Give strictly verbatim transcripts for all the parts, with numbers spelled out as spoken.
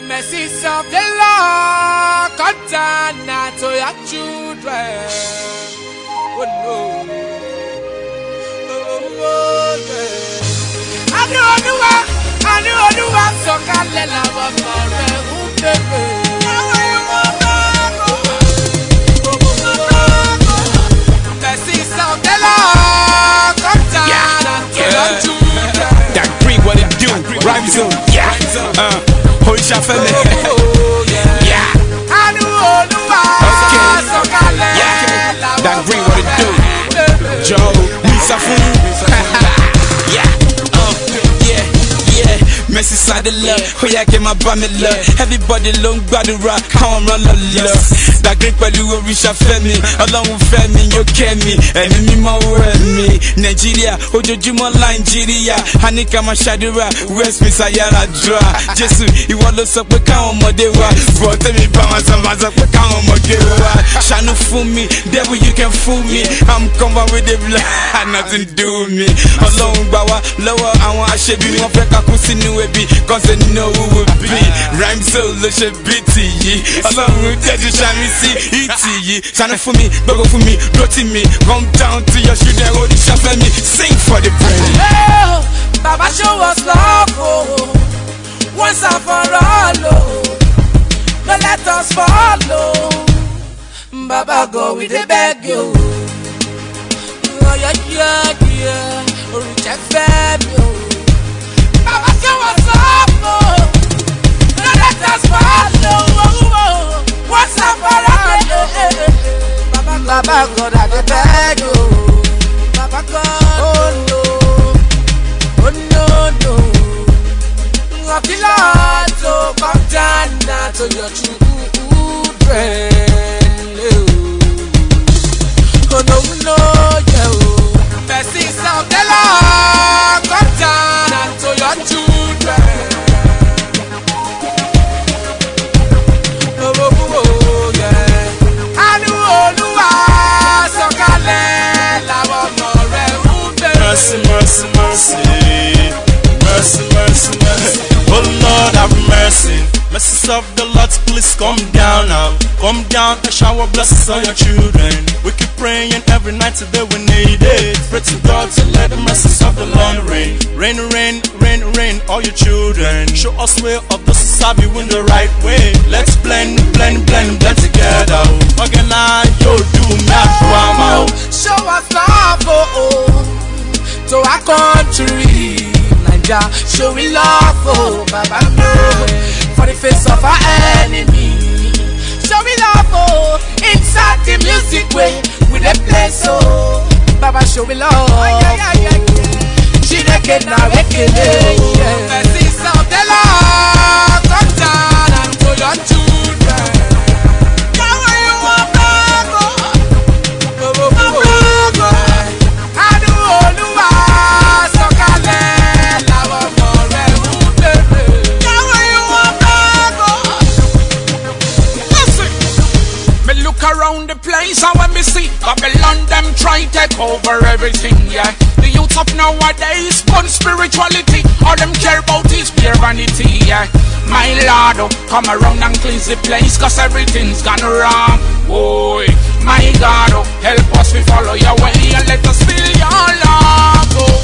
Mercies of the Lord come down now to your children. Oh no. Oh, oh, yeah. I know, I know, I know, I know, I'm so glad that I was born. Mercies of the Lord come down now to your children. That green, what it do? Rhyme zone, yeah. Uh. Hoisha Femi. Yeah. Okay. Yeah. That green, what it do? Joe, Lisa Fumi. Yeah. Uh, yeah. Yeah. Messi side the love. Oh yeah, get my bummy love. Everybody long body rock. Come run the love. That green pẹ̀lú Hoisha Femi. Ọlọ́run Fẹ́mi, you care me. Ẹ̀mí mímọ́ wẹ̀ mi. Nigeria, ojoojúmọ́ Nigeria. Hanika ma ṣàdúrà. West Miss Ayara dra. Jésù, ìwọ ló sọ pé káwọn ọmọdé wá. Bọ̀ tẹ́mi bá wọn sọ máa sọ pé káwọn ọmọdé wá. Ṣàánú fún mi, devil you can fool me. I'm coming with the blood, nothing do me. Ọlọ́run gbà wá lọ́wọ́ àwọn aṣebi. Wọ́n fẹ́ ká kú sínú ebi, cause they know who will be. Rhyme soul ló ṣe bí tìyí. Ọlọ́run tẹ́jú ṣàmì sí ìtìyí. Ṣàánú fún mi, gbogbo fún mi, rotí mi. Come down to your children, Hoisha Femi. Sing for the praise. Hey, Baba show us love, oh, once and for all, oh. Don't let us follow. Baba go with the beg you. Oh yeah, yeah, yeah. Oh, reject Femi, oh. Baba show us love, oh. Don't let us follow, oh, oh. Once and for all, oh. Baba, Baba God at the beg you. Baba God, oh no. Oh no, no. Of the Lord to come down now to your children. Oh no, no, yeah. Mercies of the Lord come down now to your children. Oh, oh, oh, yeah. Anu Olúwa sọ̀kalẹ̀ làwọn ọmọ rẹ̀ ń bẹ̀rẹ̀. Mercy, mercy, mercy. Mercy, mercy, mercy. Oh Lord, have mercy. Mercies of the Lord, please come down now. Come down and shower blessings on your children. We keep praying every night today we need it. Pray to God to let the mercies of the Lord rain. Rain, rain, rain, rain, all your children. Show us way of the serve you in the right way. Let's blend, blend, blend, blend together. Again, now you do not wow. Show us love, oh, oh, to our country. Show we love, oh, Baba, no, for the face of our enemy. Show we love, oh, inside the music way, with the place, oh, Baba, show we love. She reckon now, reckon, yeah. Mercies of the Lord, come down and to your children. Come where you want, Baba. Oh, oh, oh, oh. I do Olúwa sọ̀kalẹ̀. Around the place and when we see Babylon them try take over everything, yeah. The youth of nowadays fun spirituality, all them care about is pure vanity, yeah. My Lord, oh, come around and cleanse the place, cause everything's gone wrong. Boy, my God, oh, help us we follow your way and let us feel your love, oh.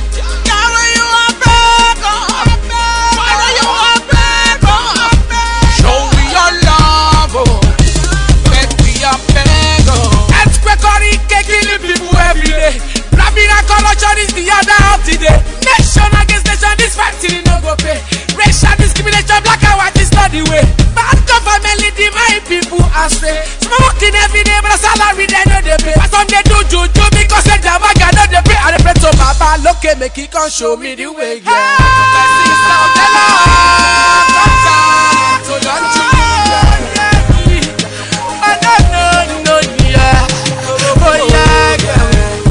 Is the other of the day. Nation against nation, this fighting no go pay. Racial discrimination, black and white is not the way. Bad government leading my people astray. Smoking every day, but a salary they know they pay. But some they do juju because they never got no they pay. And they pray to Baba, look at make it come show me the way. Yeah. Mercies of the Lord, come down to your children. Oh no no no yeah, oh yeah yeah.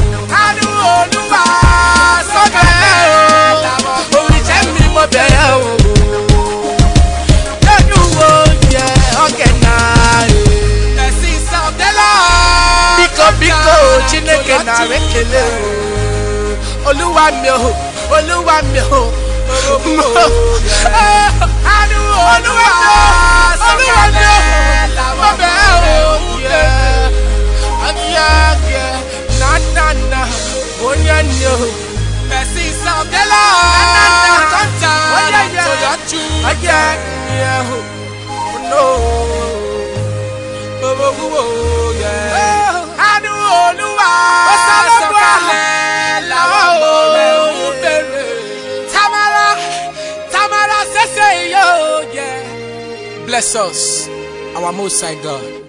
Chineke na rekele Olúwa mi o Olúwa mi o Anu Olúwa Mercy of the Lord. Oh yeah, yeah. So don't you again? Yeah. Oh no. Oh oh oh yeah. Anu Olúwa. Sọ̀kalẹ̀ làwọn ọmọ rẹ̀ ń bèrè. Tamara, Tamara sese yo yeah. Bless us, our Most High God.